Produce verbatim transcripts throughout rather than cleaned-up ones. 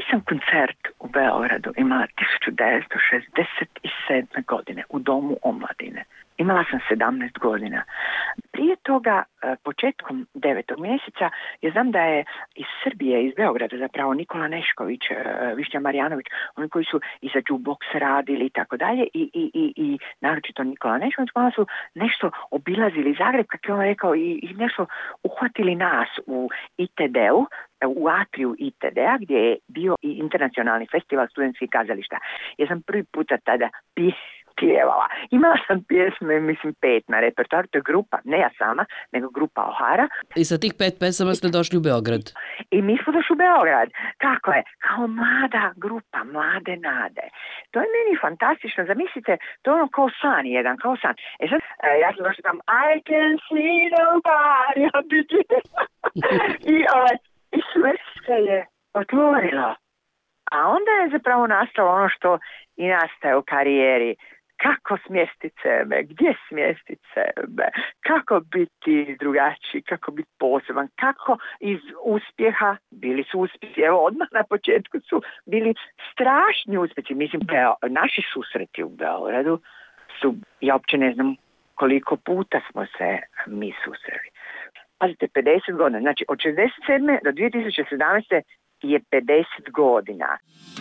sam koncert u Beogradu imala tisuću devetsto šezdeset sedme. godine u Domu omladine. Imala sam sedamnaest godina. Prije toga, početkom devetog mjeseca, ja znam da je iz Srbije, iz Beograda zapravo Nikola Nešković, Višnja Marjanović, oni koji su i za jukebox radili i tako dalje, i, i, i, i naročito Nikola Nešković, malo su nešto obilazili Zagreb, kako je on rekao, i, i nešto uhvatili nas u I T D-u, u atriju I T D-a, gdje je bio i internacionalni festival studentskih kazališta. Ja sam prvi puta tada pi pjevala. Imala sam pjesme, mislim, pet na repertoaru, to je grupa, ne ja sama, nego grupa Ohara. I sa tih pet pesama ste došli u Beograd? I mi smo došli u Beograd. Kako je? Kao mlada grupa, mlade nade. To je meni fantastično. Zamislite, to je ono kao san jedan, kao san. E sad, ja sam došla tam, I can see nobody. I, ovaj, i sve se je otvorilo. A onda je zapravo nastalo ono što i nastaje u karijeri. Kako smjestiti sebe, gdje smjestiti sebe, kako biti drugačiji, kako biti poseban, kako iz uspjeha, bili su uspjesi, evo odmah na početku su bili strašni uspjesi. Mislim, naši susreti u Beogradu su, ja uopće ne znam koliko puta smo se mi susreli. Pazite, pedeset godina, znači od šezdeset sedme do dvije tisuće sedamnaeste je pedeset godina.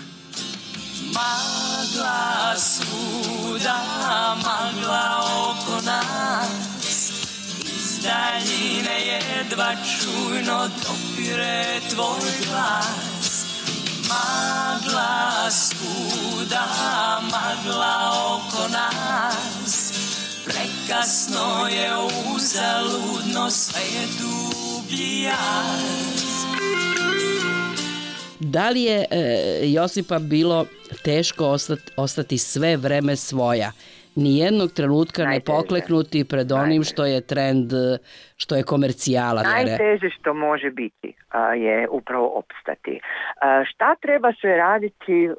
Magla svuda, magla oko nas, iz daljine jedva čujno dopire tvoj glas. Magla svuda, magla oko nas, prekasno je uzaludno, sve je dublji jaz. Da li je e, Josipa bilo teško ostati, ostati sve vreme svoja? Nijednog trenutka najteže. Ne pokleknuti pred onim najteže. Što je trend, što je komercijala. Najteže što može biti a, je upravo opstati. A, šta treba sve raditi,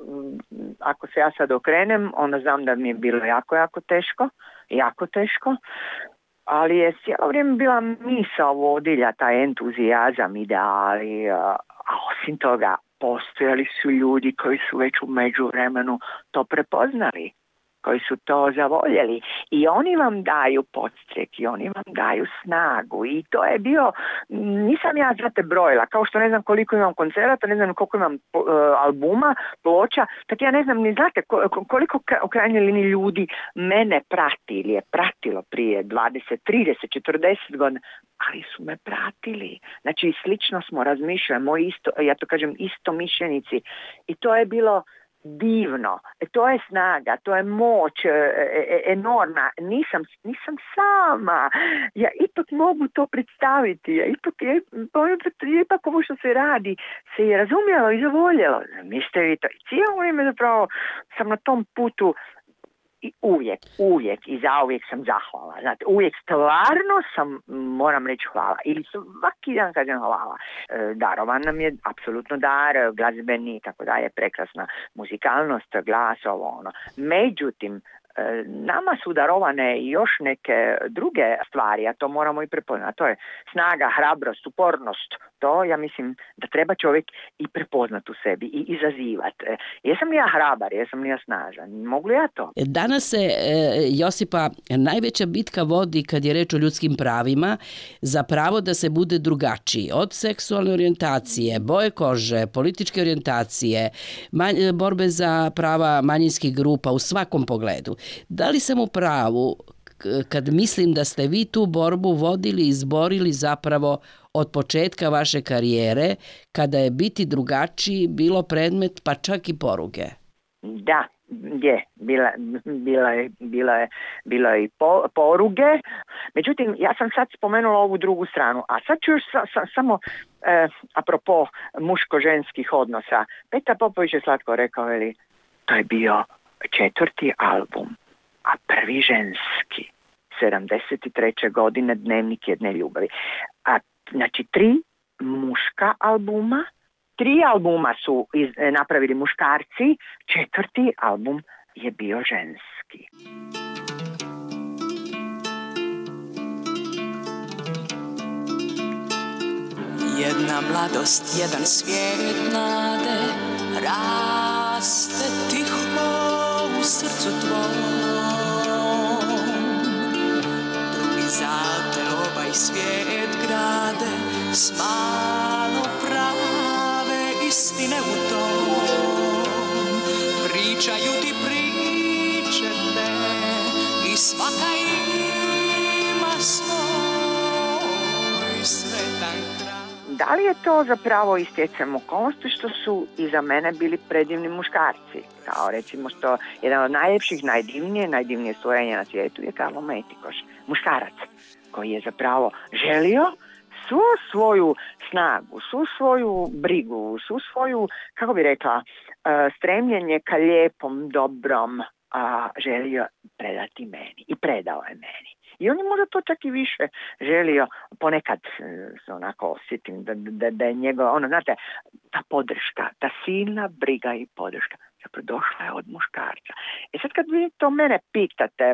ako se ja sad okrenem, onda znam da mi je bilo jako, jako teško, jako teško, ali je cijelo vrijeme bila misao vodilja, taj entuzijazam, ideali, a, a osim toga postojali su ljudi koji su već u međuvremenu to prepoznali, koji su to zavoljeli i oni vam daju podstrek i oni vam daju snagu i to je bio, nisam ja znate brojila, kao što ne znam koliko imam koncerata, ne znam koliko imam uh, albuma, ploča, tako ja ne znam ni znate koliko u krajnjoj liniji ljudi mene prati ili je pratilo prije dvadeset, trideset, četrdeset godina, ali su me pratili. Znači slično smo razmišljali, moji isto, ja to kažem isto mišljenici i to je bilo divno, to je snaga, to je moć e, e, enormna, nisam, nisam sama, ja ipak mogu to predstaviti, ja ipak, ja, ipak ovo što se radi se je razumjelo i zavoljelo, mislite vi to, i cijelo vrijeme zapravo sam na tom putu i uvijek, uvijek i zauvijek sam zahvala. Znate, uvijek stvarno sam, moram reći hvala. Ili svaki dan kažem hvala. E, darovan nam je apsolutno dar, glazbeni i tako dalje, prekrasna muzikalnost, glas, ovo ono. Međutim, e, nama su darovane i još neke druge stvari, a to moramo i prepoznati. To je snaga, hrabrost, upornost. To ja mislim da treba čovjek i prepoznati u sebi i izazivati. E, jesam li ja hrabar, jesam li ja snažan? Mogu li ja to? Danas se, e, Josipa, najveća bitka vodi kad je reč o ljudskim pravima za pravo da se bude drugačiji. Od seksualne orijentacije, boje kože, političke orijentacije, manj, borbe za prava manjinskih grupa u svakom pogledu. Da li sam u pravu kad mislim da ste vi tu borbu vodili i izborili zapravo od početka vaše karijere, kada je biti drugačiji bilo predmet pa čak i poruge? Da, je, bila, bila je, bila je, bila je i po, poruge. Međutim, ja sam sad spomenula ovu drugu stranu, a sad ću još sa, sa, samo eh, apropo muško-ženskih odnosa. Petar Popović je slatko rekao, veli, to je bio četvrti album, a prvi ženski, sedamdeset treće godine, Dnevnik jedne ljubavi. A znači tri muška albuma, tri albuma su iz, napravili muškarci, četvrti album je bio ženski. Jedna mladost, jedan svijet nade, srcu tvom. Drugi zate ovaj svijet grade, s malo prave istine u tom. Pričaju ti priče te i svaka ima svoj sretan kraj. Da li je to zapravo istjecajem okolnosti što su iza mene bili predivni muškarci? Kao recimo što jedan od najljepših, najdivnije, najdivnije stvorenja na svijetu je Karlo Metikoš, muškarac koji je zapravo želio svu svoju snagu, svu svoju brigu, svu svoju, kako bi rekla, stremljenje ka lijepom, dobrom, želio predati meni i predao je meni. I on je možda to čak i više želio, ponekad se onako osjetim da, da, da je njegov, ono, znate, ta podrška, ta silna briga i podrška zapravo došla je od muškarca. I sad kad vi to mene pitate,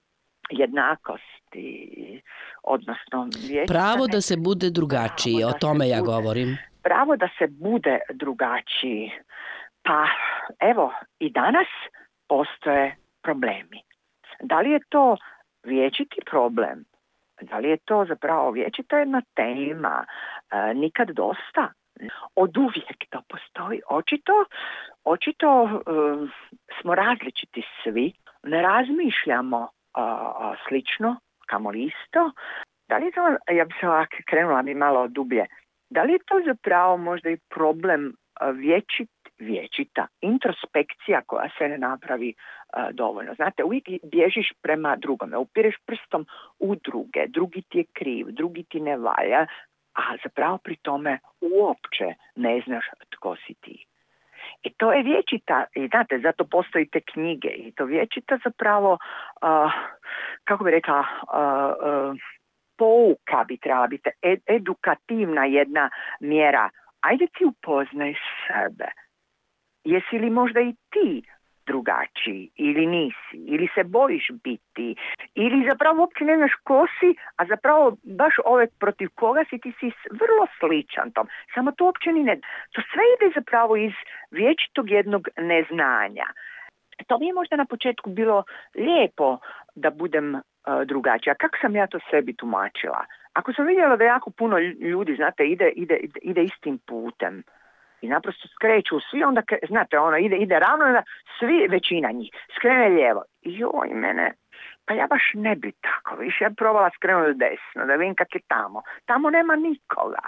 jednakost i odnosno vječna, pravo da se bude drugačiji, o tome ja bude, govorim. Pravo da se bude drugačiji. Pa evo i danas postoje problemi. Da li je to vječiti problem? Da li je to zapravo vječita jedna tema? E, nikad dosta? Od uvijek to postoji. Očito, očito e, smo različiti svi, ne razmišljamo a, a, slično, kamoli isto. Da li je to, ja bi se ovak krenula mi malo dublje, da li je to zapravo možda i problem a, vječit, vječita introspekcija koja se ne napravi a, dovoljno. Znate, uvijek bježiš prema drugome, upireš prstom u druge, drugi ti je kriv, drugi ti ne valja, a zapravo pri tome uopće ne znaš tko si ti. I to je vječita, i znate, zato postoji te knjige i to vječita zapravo, uh, kako bi rekla, uh, uh, pouka bi trebala biti, ed, edukativna jedna mjera. Ajde ti upoznaj sebe. Jesi li možda i ti drugačiji ili nisi, ili se bojiš biti, ili zapravo uopće ne znaš ko si, a zapravo baš ove protiv koga si ti si vrlo sličan tom. Samo to uopće ni ne... To sve ide zapravo iz vječitog jednog neznanja. To mi je možda na početku bilo lijepo da budem uh, drugačija. Kako sam ja to sebi tumačila? Ako sam vidjela da jako puno ljudi, znate, ide, ide, ide istim putem, i naprosto skreću svi, onda, znate, ono, ide, ide ravno, onda svi, većina njih, skrene lijevo. I joj, mene, pa ja baš ne bi tako, više ja probala skrenuti desno, da vidim kak je tamo. Tamo nema nikoga.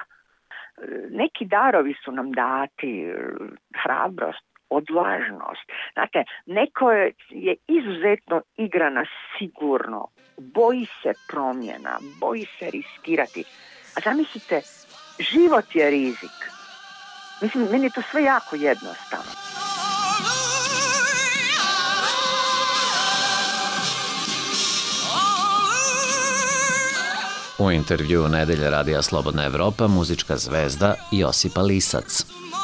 Neki darovi su nam dati, hrabrost, odvažnost. Znate, neko je, je izuzetno igrana sigurno, boji se promjena, boji se riskirati. A zamislite, život je rizik. Mislim, meni je to sve jako jednostavno. U intervju Nedelje radija Slobodna Evropa muzička zvezda Josipa Lisac.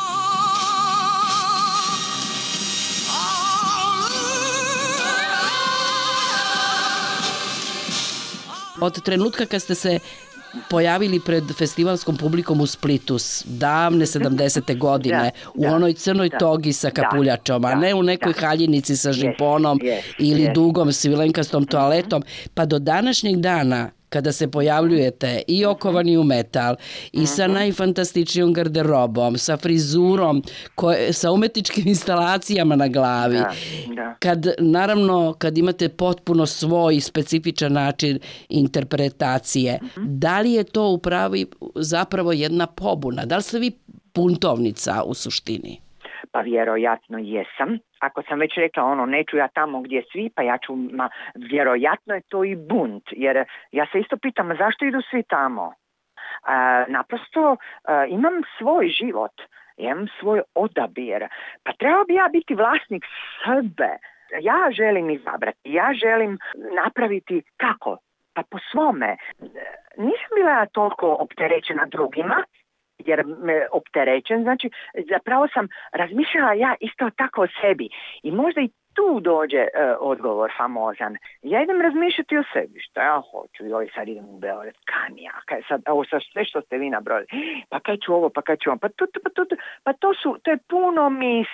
Od trenutka kad ste se pojavili pred festivalskom publikom u Splitu davne sedamdesete godine, da, u da, onoj crnoj da, togi sa kapuljačom, da, a ne u nekoj da, haljinici sa žiponom yes, yes, ili yes. dugom svilenkastom toaletom, pa do današnjeg dana kada se pojavljujete i okovani u metal i sa najfantastičnijom garderobom, sa frizurom, koje, sa umetničkim instalacijama na glavi, da, da. Kad, naravno, kad imate potpuno svoj specifičan način interpretacije, mm-hmm. da li je to upravi zapravo jedna pobuna? Da li ste vi buntovnica u suštini? Pa vjerojatno jesam. Ako sam već rekla ono, neću ja tamo gdje svi, pa ja ću, ma, vjerojatno je to i bunt, jer ja se isto pitam, zašto idu svi tamo? E, naprosto e, imam svoj život, imam svoj odabir, pa trebao bi ja biti vlasnik sebe. Ja želim izabrati, ja želim napraviti kako? Pa po svome. Nisam bila ja toliko opterećena drugima, jer me opterećen, znači zapravo sam razmišljala ja isto tako o sebi i možda i tu dođe uh, odgovor famozan. Ja idem razmišljati o sebi, što ja hoću, joj sad idem u Beograd, kanija, kaj sad, ovo sad sve što ste vi nabrojili, pa kaj ću ovo, pa kaj ću ovo, pa to, pa to, pa to su, to je puno misli.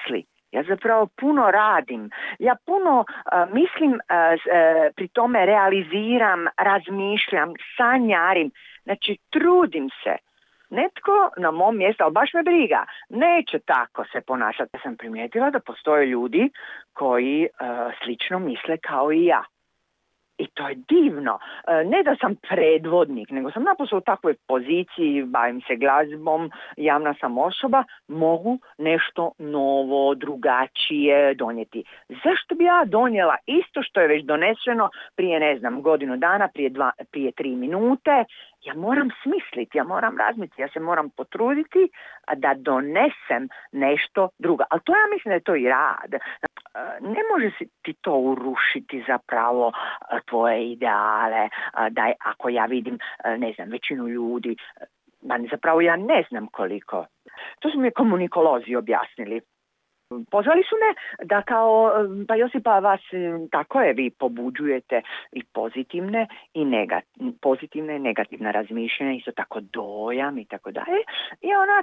Ja zapravo puno radim. Ja puno uh, mislim, uh, uh, pri tome realiziram, razmišljam, sanjarim. Znači, trudim se. Netko na mom mjestu, ali baš me briga, neće tako se ponašati. Ja sam primijetila da postoje ljudi koji uh, slično misle kao i ja. I to je divno. Ne da sam predvodnik, nego sam naprosto u takvoj poziciji, bavim se glazbom, javna sam osoba, mogu nešto novo, drugačije donijeti. Zašto bi ja donijela isto što je već doneseno prije, ne znam, godinu dana, prije, dva, prije tri minute? Ja moram smisliti, ja moram razmisliti, ja se moram potruditi da donesem nešto drugo. Ali to ja mislim da je to i rad. Ne može si ti to urušiti zapravo tvoje ideale, da ako ja vidim, ne znam, većinu ljudi, zapravo ja ne znam koliko. To su mi komunikolozi objasnili. Pozvali su me da kao, pa Josipa, vas tako je, vi pobuđujete i pozitivne i negativne, pozitivne i negativna razmišljanja, isto tako dojam i tako dalje. I onak,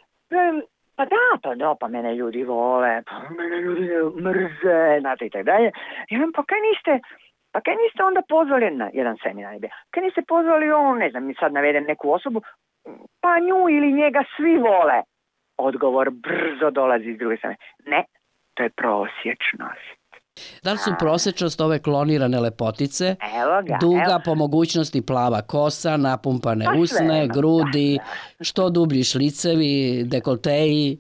pa da, pa da, pa mene ljudi vole, pa mene ljudi mrze, znate i tako dalje. I on, pa kaj niste, pa kaj niste onda pozvali na jedan seminar, kaj niste pozvali on, ne znam, mi sad navedem neku osobu, pa nju ili njega svi vole. Odgovor brzo dolazi iz druge strane. Ne, to je prosječnost. Da li su prosječnost ove klonirane lepotice, evo ga, duga, evo. Po mogućnosti plava kosa, napumpane Pa usne, sve, grudi, da, da. što dublji šlicevi, dekolteji?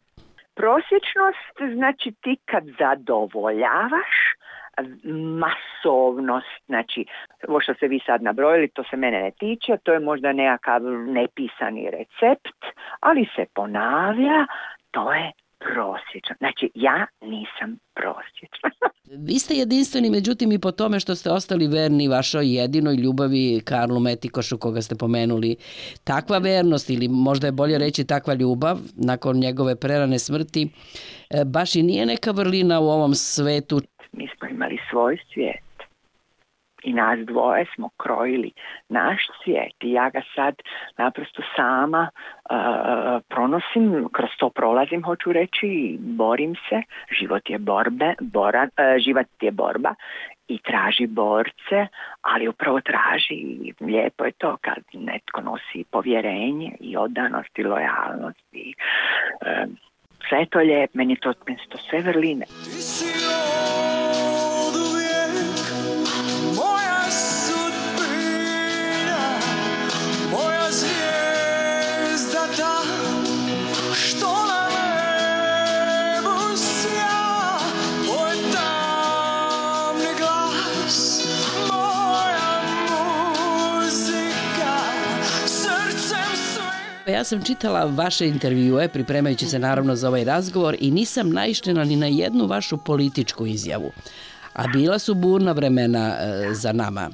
Prosječnost znači ti kad zadovoljavaš masovnost, znači ovo što ste vi sad nabrojili, to se mene ne tiče, to je možda nekakav nepisani recept, ali se ponavlja, to je prosječno. Znači, ja nisam prosječna. Vi ste jedinstveni, međutim, i po tome što ste ostali verni vašoj jedinoj ljubavi Karlu Metikošu, koga ste pomenuli. Takva vernost, ili možda je bolje reći takva ljubav, nakon njegove prerane smrti, baš i nije neka vrlina u ovom svetu. Mi smo imali svoj svijet i nas dvoje smo krojili naš svijet i ja ga sad naprosto sama uh, pronosim, kroz to prolazim, hoću reći, i borim se. Život je borbe, bora, uh, život je borba i traži borce, ali upravo traži, i lijepo je to kad netko nosi povjerenje i odanost i lojalnost i uh, sve to lijepo, meni to, meni to sve vrline. Ja sam čitala vaše intervjue, pripremajući se naravno za ovaj razgovor, i nisam naišla ni na jednu vašu političku izjavu. A bila su burna vremena e, za nama.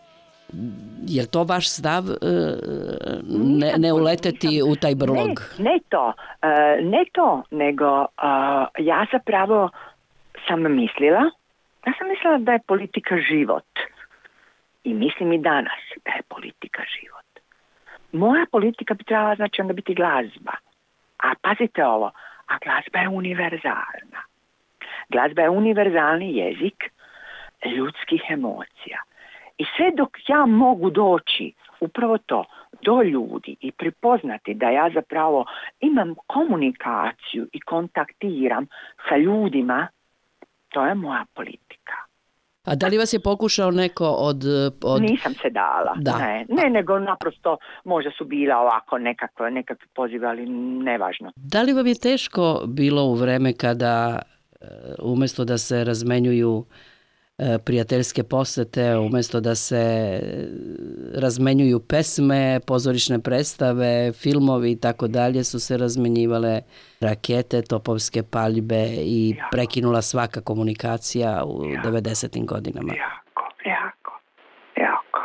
Je to vaš stav, e, ne, ne uleteti u taj brlog? Ne, ne to, e, ne to, nego e, ja zapravo sam mislila, ja sam mislila da je politika život. I mislim i danas da je politika život. Moja politika bi trebala znači onda biti glazba. A pazite ovo, a glazba je univerzalna. Glazba je univerzalni jezik ljudskih emocija. I sve dok ja mogu doći upravo to, do ljudi i prepoznati da ja zapravo imam komunikaciju i kontaktiram sa ljudima, to je moja politika. A da li vas je pokušao neko od... od... Nisam se dala. Da. Ne, ne, nego naprosto možda su bila ovako nekakve, nekakve pozive, ali nevažno. Da li vam je teško bilo u vreme kada umjesto da se razmenjuju prijateljske posete, umjesto da se razmenjuju pesme, pozorišne predstave, filmovi i tako dalje, su se razmenjivale rakete, topovske paljbe i jako. Prekinula svaka komunikacija u jako. devedesetim godinama. Jako, jako, jako,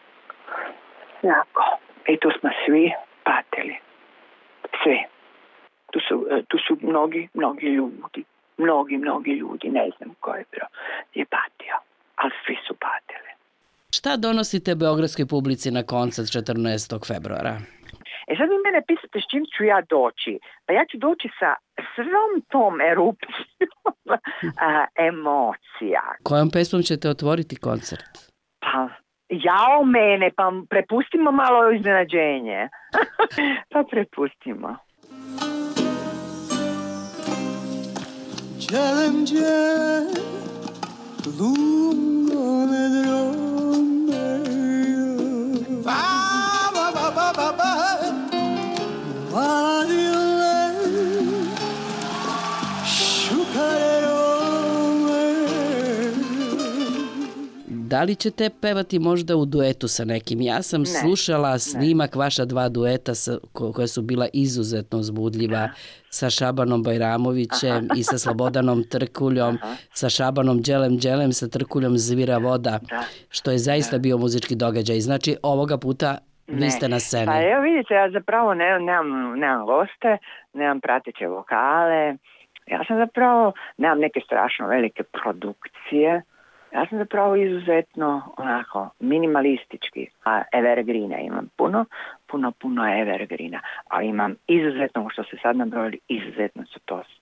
jako. I tu smo svi patili. Svi. Tu su, tu su mnogi, mnogi ljudi. Mnogi, mnogi ljudi, ne znam ko je bio, je patio, ali svi su patili. Šta donosite beogradskoj publici na koncert četrnaestog februara? E sad vi mene pisate s čim ću ja doći. Pa ja ću doći sa svom tom erupcijom a, emocija. Kojom pesmom ćete otvoriti koncert? Pa, jao mene, pa prepustimo malo iznenađenje. Pa prepustimo. Gelem gelem lungo le drome va va va va va va va di le Da li ćete pevati možda u duetu sa nekim? Ja sam ne, slušala snimak ne. vaša dva dueta sa, ko, koja su bila izuzetno uzbudljiva sa Šabanom Bajramovićem Aha. i sa Slobodanom Trkuljom, Aha. sa Šabanom Đelem Đelem, sa Trkuljom Zvira voda, da. što je zaista da. bio muzički događaj. Znači, ovoga puta vi ne. ste na sceni. Pa evo vidite, ja zapravo ne, nemam, nemam goste, nemam prateće vokale, ja sam zapravo, nemam neke strašno velike produkcije, ja sam zapravo izuzetno onako minimalistički, a evergreena imam puno, puno, puno evergreena, ali imam izuzetno, što se sad nabrojili, izuzetno su to